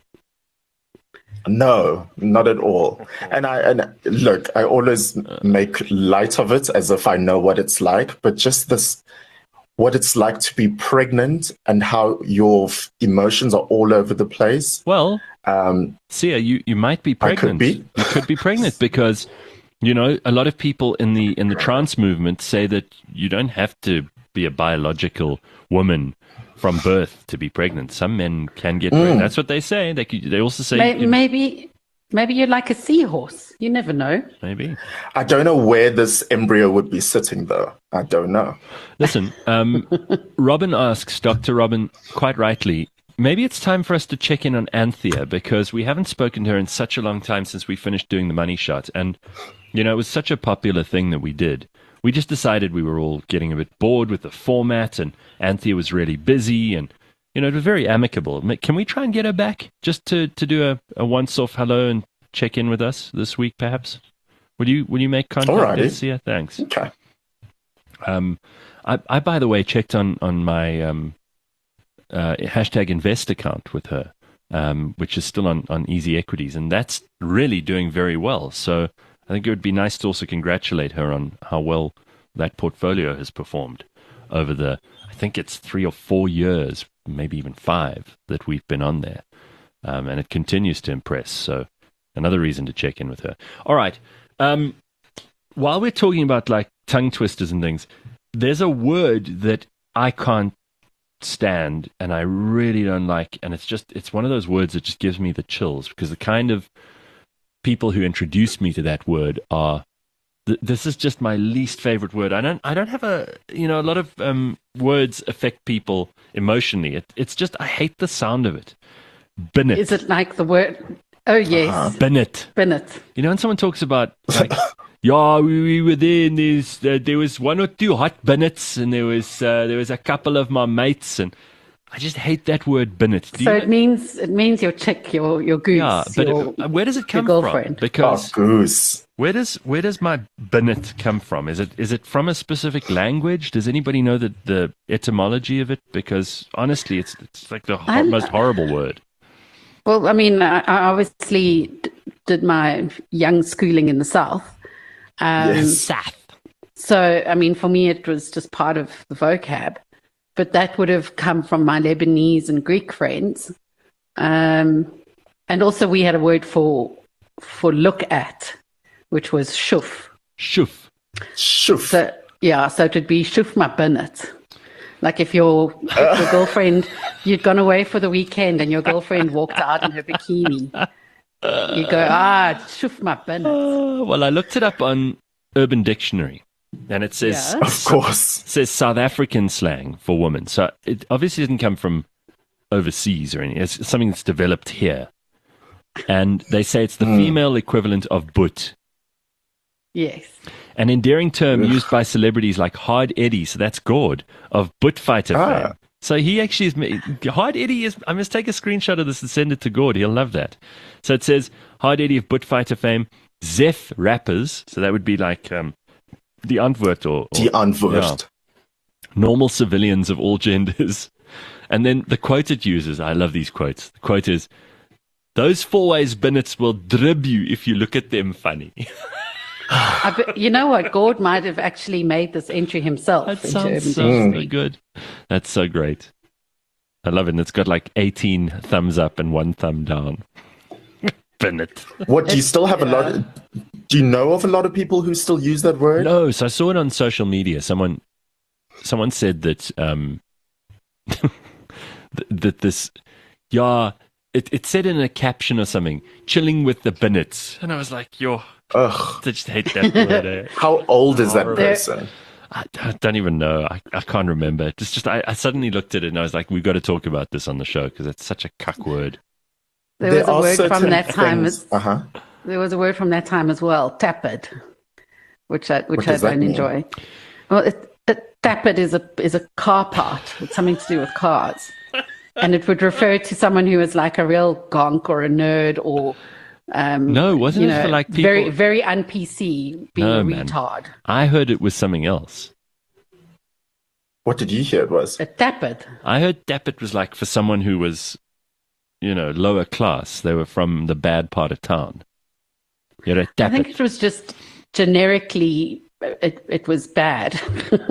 No, not at all. And I and look, I always make light of it as if I know what it's like, but just this, what it's like to be pregnant and how your f- emotions are all over the place. Well, Um, Sia, you, you might be I pregnant. could be. You could be pregnant because, you know, a lot of people in the in the trans movement say that you don't have to be a biological woman from birth to be pregnant. Some men can get pregnant. That's what they say. They could, they also say Maybe, you know, maybe, maybe you're like a seahorse. You never know. maybe. I don't know where this embryo would be sitting, though. I don't know. Listen, um, Robin asks, Doctor Robin, quite rightly, maybe it's time for us to check in on Anthea because we haven't spoken to her in such a long time since we finished doing the money shot. And, you know, it was such a popular thing that we did. We just decided we were all getting a bit bored with the format, and Anthea was really busy, and, you know, it was very amicable. Can we try and get her back just to, to do a, a once-off hello and check in with us this week, perhaps? Will you will you make contact? Alrighty. Yes, yeah, thanks. Okay. Um, I, I, by the way, checked on, on my um, uh, hashtag invest account with her, um, which is still on, on Easy Equities, and that's really doing very well. So I think it would be nice to also congratulate her on how well that portfolio has performed over the, I think it's three or four years, maybe even five, that we've been on there. Um, and it continues to impress. So another reason to check in with her. All right. Um, while we're talking about like tongue twisters and things, there's a word that I can't stand and I really don't like. And it's just, it's one of those words that just gives me the chills because the kind of people who introduce me to that word are, th- this is just my least favorite word. I don't, I don't have a, you know, a lot of um, words affect people emotionally. It, it's just, I hate the sound of it. Binnet. Is it like the word? Oh, yes. Binnet. Binnet. You know, when someone talks about, like, yeah, we, we were there and there's, uh, there was one or two hot binnets and there was, uh, there was a couple of my mates and I just hate that word binnet. Do So you it means it means your chick, your your goose, yeah, but your, it, where does it come your from? girlfriend. Oh, Because goose. where does where does my binnet come from? Is it is it from a specific language? Does anybody know the, the etymology of it? Because honestly, it's it's like the ho- I'm- most horrible word. Well, I mean, I, I obviously d- did my young schooling in the south. Um, Yes. So, I mean, for me, it was just part of the vocab. But that would have come from my Lebanese and Greek friends. Um, and also, we had a word for for look at, which was shuf. Shoof. Shoof. So, yeah, so it would be shuf ma binnet. Like if your, if your girlfriend, you'd gone away for the weekend and your girlfriend walked out in her bikini. You go, ah, shuf ma binnet. Uh, well, I looked it up on Urban Dictionary, and it says Yeah. Of course. says South African slang for woman. So it obviously doesn't come from overseas or anything. It's something that's developed here. And they say it's the Mm. female equivalent of boot. Yes. An endearing term used by celebrities like Hard Eddie, so that's Gord, of Boot Fighter Ah. fame. So he actually is, ma- Hard Eddie is, I must take a screenshot of this and send it to Gord. He'll love that. So it says Hard Eddie of Boot Fighter fame, Zef rappers, so that would be like um, the Antwoord or, or Die Antwoord. normal civilians of all genders. And then the quote it uses, I love these quotes. The quote is, those four-ways binnets will drib you if you look at them funny. I bet, you know what? Gord might have actually made this entry himself. That into sounds Urban so, Dictionary. so good. That's so great. I love it. And it's got like eighteen thumbs up and one thumb down. Binnet. What, do you still have a lot? Of, do you know of a lot of people who still use that word? No, so I saw it on social media. Someone, someone said that um, th- that this, yeah, it, it said in a caption or something, chilling with the binnets, and I was like, yo, Ugh. I just hate that word. Eh? How old is that Horrible. person? I, I don't even know. I, I can't remember. It's just I, I suddenly looked at it and I was like, we've got to talk about this on the show because it's such a cuck word. There was a are word from certain that time. things- As, Uh-huh. there was a word from that time as well, tapped, which I which What I does that don't mean? enjoy. Well, it, it, tapped is a is a car part. It's something to do with cars, and it would refer to someone who is like a real gonk or a nerd or. Um, No, wasn't you it know, for like people? very very un P C being No, a man. retard? I heard it was something else. What did you hear it was? A tapped. I heard Dappet was like for someone who was, you know, lower class. They were from the bad part of town. You know, I think Dappet. it was just generically it it was bad.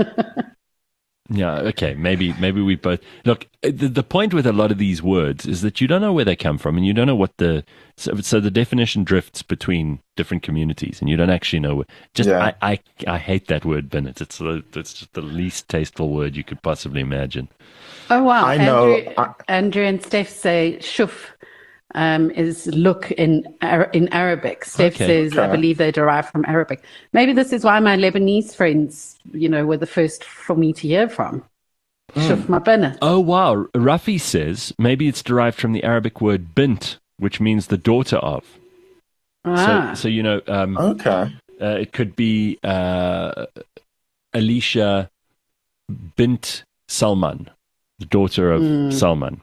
Yeah, okay. Maybe maybe we both look. The, the point with a lot of these words is that you don't know where they come from, and you don't know what the so, so the definition drifts between different communities, and you don't actually know. Where, just Yeah. I, I I hate that word, Bennett. It's the, it's just the least tasteful word you could possibly imagine. Oh wow! I know- Andrew, I- Andrew and Steph say "shuf" um, is look in Ar- in Arabic. Steph Okay. says, "I Okay. believe they derive from Arabic." Maybe this is why my Lebanese friends, you know, were the first for me to hear from. Shuf ma bennett. Oh wow! Rafi says maybe it's derived from the Arabic word bint, which means the daughter of. Ah, So so you know um, Okay. uh, it could be uh, Alicia bint Salman, the daughter of Salman.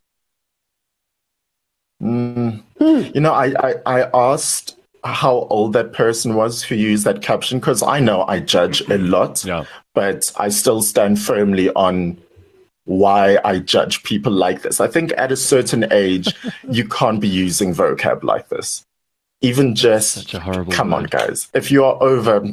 Mm. You know, I, I, I asked how old that person was who used that caption because I know I judge a lot, Yeah. but I still stand firmly on why I judge people like this. I think at a certain age, you can't be using vocab like this. Even just, Such a horrible come on, word. guys. If you are over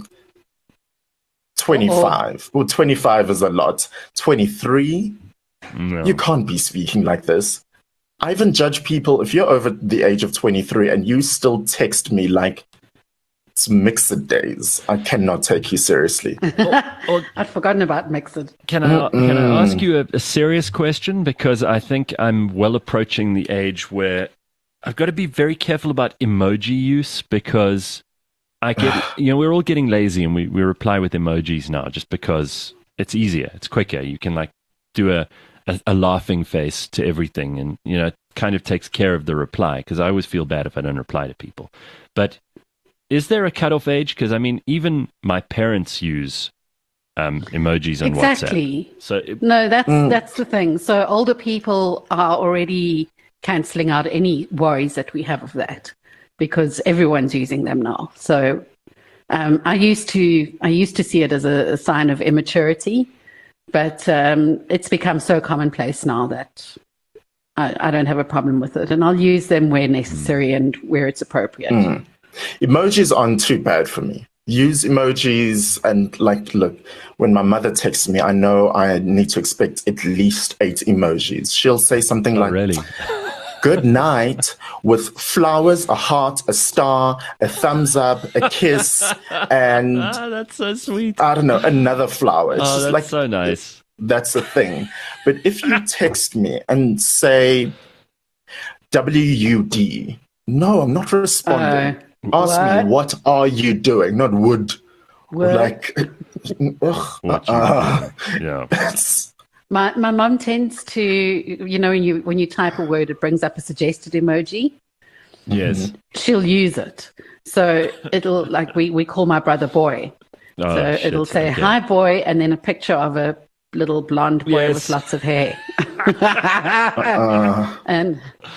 twenty-five, well, twenty-five is a lot. twenty-three, No. you can't be speaking like this. I even judge people if you're over the age of twenty-three and you still text me like it's mixed days. I cannot take you seriously. Or I'd forgotten about Mixed. can I can I ask you a, a serious question because I think I'm well approaching the age where I've got to be very careful about emoji use because I get you know we're all getting lazy and we, we reply with emojis now just because it's easier, it's quicker. You can like do a a, a laughing face to everything, and you know it kind of takes care of the reply because I always feel bad if I don't reply to people. But is there a cutoff age? Because I mean, even my parents use um, emojis on WhatsApp. Exactly. So it, No, that's that's the thing. So older people are already cancelling out any worries that we have of that because everyone's using them now. So um, I used to I used to see it as a, a sign of immaturity, but um, it's become so commonplace now that I, I don't have a problem with it, and I'll use them where necessary and where it's appropriate. Mm. Emojis aren't too bad for me. Use emojis and like, look, when my mother texts me, I know I need to expect at least eight emojis. She'll say something oh, like, really, good night, with flowers, a heart, a star, a thumbs up, a kiss, and ah, that's so sweet. I don't know, another flower. It's Oh, just that's like, so nice. that's the thing. But if you text me and say W U D, no, I'm not responding. Uh, Ask what? me, what are you doing? Not would. Work. Like, ugh, What you uh, doing? Yeah. it's- My my mum tends to, you know, when you when you type a word, it brings up a suggested emoji. Yes. She'll use it, so it'll like we we call my brother boy. Oh, so shit, it'll say okay. hi boy, and then a picture of a little blonde boy Yes. with lots of hair. uh, and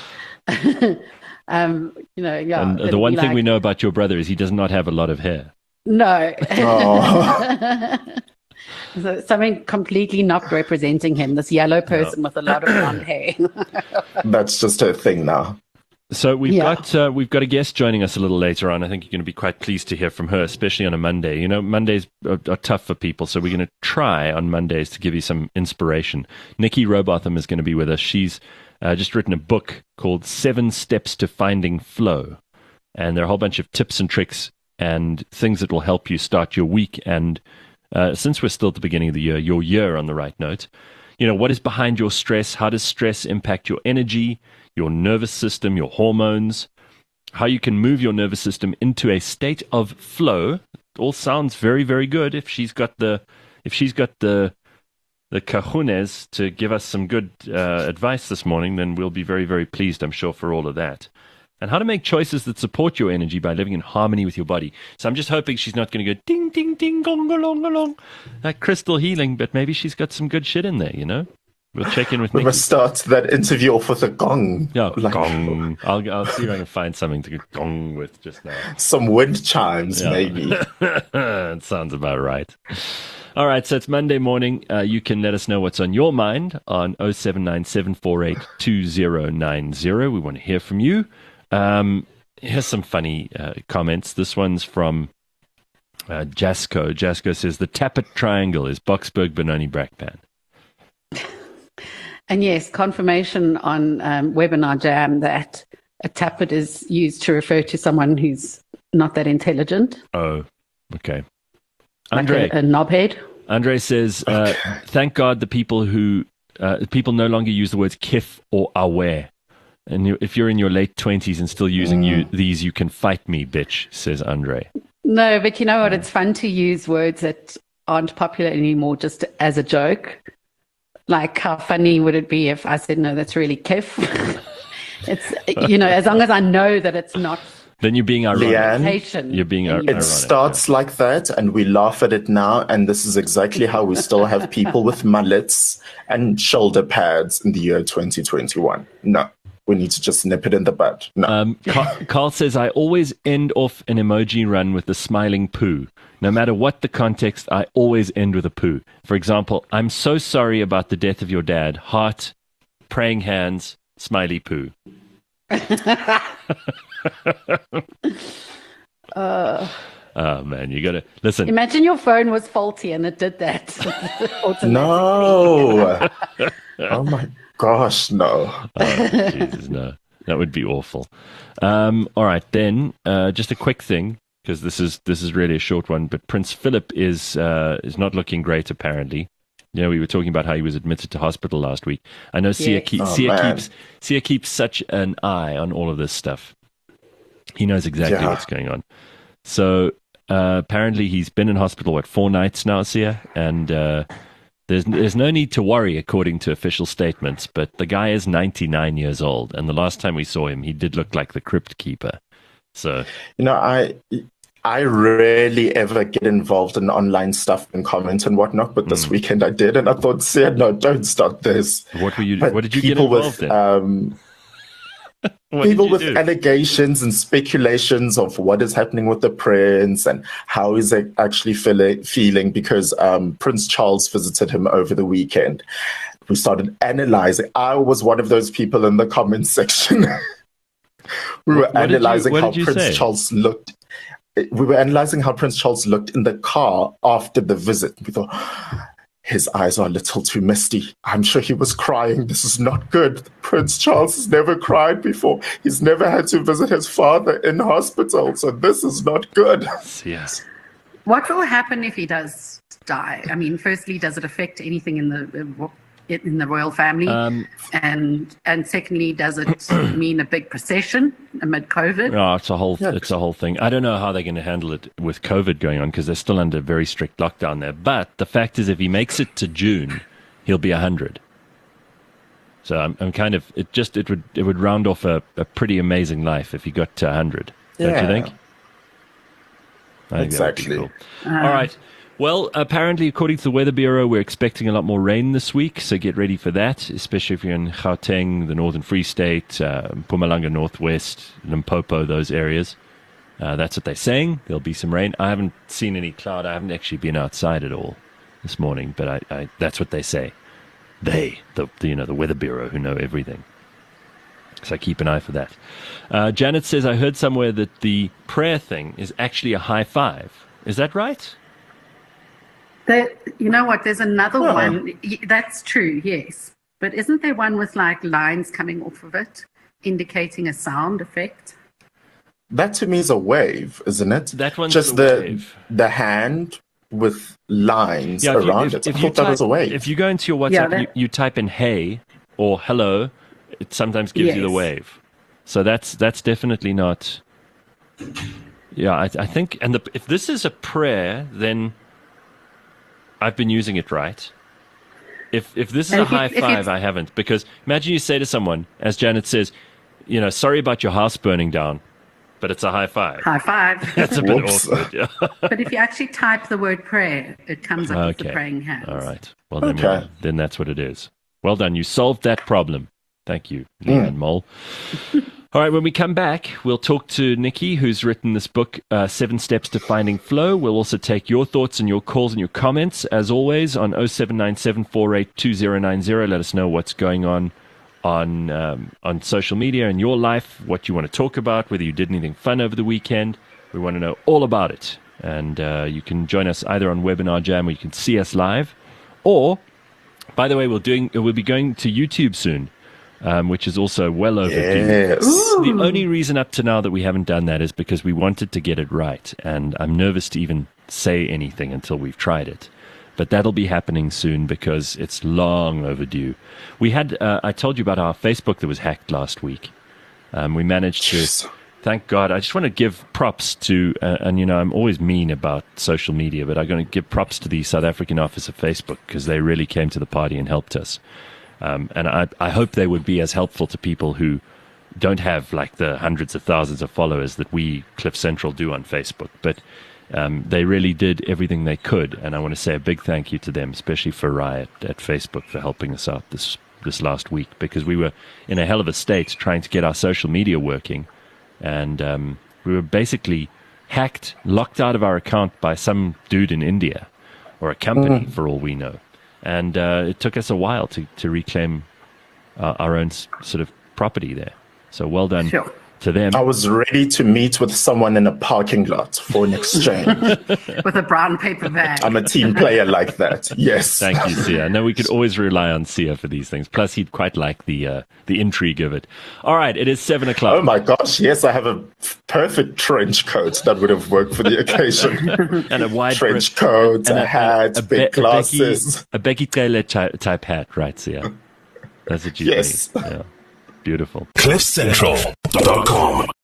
um, you know, yeah. And the it'll one be thing like, we know about your brother is he does not have a lot of hair. No. oh, So something completely not representing him, this yellow person with a lot of blonde hair. that's just her thing now. So we've Yeah. got uh, we've got a guest joining us a little later on. I think you're going to be quite pleased to hear from her, especially on a Monday. You know, Mondays are, are tough for people, so we're going to try on Mondays to give you some inspiration. Nikki Robotham is going to be with us. She's uh, just written a book called Seven Steps to Finding Flow, and there are a whole bunch of tips and tricks and things that will help you start your week and uh, since we're still at the beginning of the year, your year on the right note. You know, what is behind your stress? How does stress impact your energy, your nervous system, your hormones? How you can move your nervous system into a state of flow. It all sounds very, very good. If she's got the, if she's got the, the cajunes to give us some good uh, advice this morning, then we'll be very, very pleased, I'm sure, for all of that. And how to make choices that support your energy by living in harmony with your body. So I'm just hoping she's not going to go ding, ding, ding, gong, along, along, like crystal healing, but maybe she's got some good shit in there, you know? We'll check in with We Nikki. must start that interview off with a gong. Yeah, Like, gong. I'll, I'll see if I can find something to go gong with just now. some wind chimes, Yeah. maybe. It sounds about right. All right, so it's Monday morning. Uh, you can let us know what's on your mind on oh seven nine seven four eight two oh nine oh. We want to hear from you. Um, here's some funny uh, comments. This one's from uh, Jasco. Jasco says, the Tappet Triangle is Boksburg, Benoni, Brakpan. And yes, confirmation on um, Webinar Jam that a tappet is used to refer to someone who's not that intelligent, Oh, okay. like Andre. a, a knobhead. Andre says, uh, thank God the people who, uh, people no longer use the words kif or aware. And you, if you're in your late twenties and still using you, these, you can fight me, bitch, says Andre. No, but you know what? It's fun to use words that aren't popular anymore just as a joke. Like, how funny would it be if I said, no, that's really kif? It's, you know, as long as I know that it's not Then you're being ironic. Leanne, Haitian. You're being ir- anymore. It ironic. starts like that, and we laugh at it now. And this is exactly how we still have people with mullets and shoulder pads in the year twenty twenty-one. No, we need to just nip it in the bud. No. Um, Carl, Carl says, I always end off an emoji run with the smiling poo. No matter what the context, I always end with a poo. For example, I'm so sorry about the death of your dad. Heart, praying hands, smiley poo. Uh, Oh, man, you got to listen. imagine your phone was faulty and it did that. automatically. No. Oh my gosh, no. Oh, Jesus, no. That would be awful. Um, all right, then, uh, just a quick thing, because this is this is really a short one, but Prince Philip is uh, is not looking great, apparently. You know, we were talking about how he was admitted to hospital last week. I know Sia, Yes. keep, Oh, Sia, man. keeps, Sia keeps such an eye on all of this stuff. He knows exactly Yeah. what's going on. So uh, apparently he's been in hospital, what, four nights now, Sia? And uh, there's, there's no need to worry, according to official statements, but the guy is ninety-nine years old. And the last time we saw him, he did look like the crypt keeper. So, You know, I I rarely ever get involved in online stuff and comment and whatnot, but Hmm. this weekend I did, and I thought, "Sia, no, don't start this." what were you? But What did you get people involved with, in? Um, What did people you with do? allegations and speculations of what is happening with the prince and how he's a- actually feeling, feeling because um, Prince Charles visited him over the weekend. We started analyzing. I was one of those people in the comments section. we were What- what did you- analyzing what how did you Prince say? Charles looked. We were analyzing how Prince Charles looked in the car after the visit. We thought, his eyes are a little too misty. I'm sure he was crying. This is not good. Prince Charles has never cried before. He's never had to visit his father in hospital. So this is not good. Yes. What will happen if he does die? I mean, firstly, does it affect anything in the in the royal family? Um, and and secondly, does it mean a big procession amid COVID? No, it's a whole Yeah. it's a whole thing. I don't know how they're going to handle it with COVID going on because they're still under very strict lockdown there. But the fact is, if he makes it to June, he'll be a hundred. So I'm, I'm kind of it. Just it would it would round off a, a pretty amazing life if he got to a hundred. Don't you Yeah. think? I think that would be Exactly. cool. All right. Well, apparently, according to the Weather Bureau, we're expecting a lot more rain this week, so get ready for that, especially if you're in Gauteng, the Northern Free State, uh, Mpumalanga Northwest, Limpopo, those areas. Uh, that's what they're saying. There'll be some rain. I haven't seen any cloud. I haven't actually been outside at all this morning, but I, I, that's what they say. They, the, the you know, the Weather Bureau, who know everything. So keep an eye for that. Uh, Janet says, I heard somewhere that the prayer thing is actually a high five. Is that right? There, you know what? There's another Huh. one. Y- That's true, yes. But isn't there one with like lines coming off of it, indicating a sound effect? That to me is a wave, isn't it? That one's just a the wave. the hand with lines if you- around if- it. if I you thought that type- was a wave. If you go into your Yeah, WhatsApp, that- you, you type in hey or hello, it sometimes gives you the Yes. wave. So that's that's definitely not. Yeah, I, I think, and the, if this is a prayer, then I've been using it right. If if this is And a if you- high if you- five, I haven't. Because imagine you say to someone, as Janet says, you know, sorry about your house burning down, but it's a high five. High five. That's a bit Whoops. awkward. Yeah. But if you actually type the word prayer, it comes up with the Okay. praying hands. All right. Well, then, Okay. we- then that's what it is. Well done. You solved that problem. Thank you, Leanne Mole. All right. When we come back, we'll talk to Nikki, who's written this book, uh, Seven Steps to Finding Flow. We'll also take your thoughts and your calls and your comments, as always, on oh seven nine seven, four eight two oh nine oh. Let us know what's going on on um, on social media in your life, what you want to talk about, whether you did anything fun over the weekend. We want to know all about it. And uh, you can join us either on Webinar Jam, where you can see us live, or, by the way, we're doing we'll be going to YouTube soon, um, which is also well overdue. yes. The only reason up to now that we haven't done that is because we wanted to get it right, and I'm nervous to even say anything until we've tried it. But that'll be happening soon because it's long overdue. We had, uh, I told you about our Facebook that was hacked last week. Um, we managed to, Jeez. thank God. I just want to give props to, uh, and you know, I'm always mean about social media, but I'm going to give props to the South African office of Facebook because they really came to the party and helped us. Um, and I, I hope they would be as helpful to people who don't have like the hundreds of thousands of followers that we, Cliff Central, do on Facebook. But um, they really did everything they could. And I want to say a big thank you to them, especially for Riot at Facebook for helping us out this, this last week, because we were in a hell of a state trying to get our social media working. And um, we were basically hacked, locked out of our account by some dude in India or a company, for all we know. And uh, it took us a while to, to reclaim uh, our own s- sort of property there. So well done Sure. to them. I was ready to meet with someone in a parking lot for an exchange. With a brown paper bag. I'm a team player like that. Yes. Thank you, Sia. No, we could always rely on Sia for these things. Plus, he'd quite like the uh, the intrigue of it. All right, it is seven o'clock. Oh my gosh, yes, I have a perfect trench coat that would have worked for the occasion. And a wide Trench brim- coat, and a, hat, a big Be- glasses. A Becky, a Becky Taylor type, type hat, right, Sia? That's what you Yes. need. Yeah. Beautiful. cliff central dot com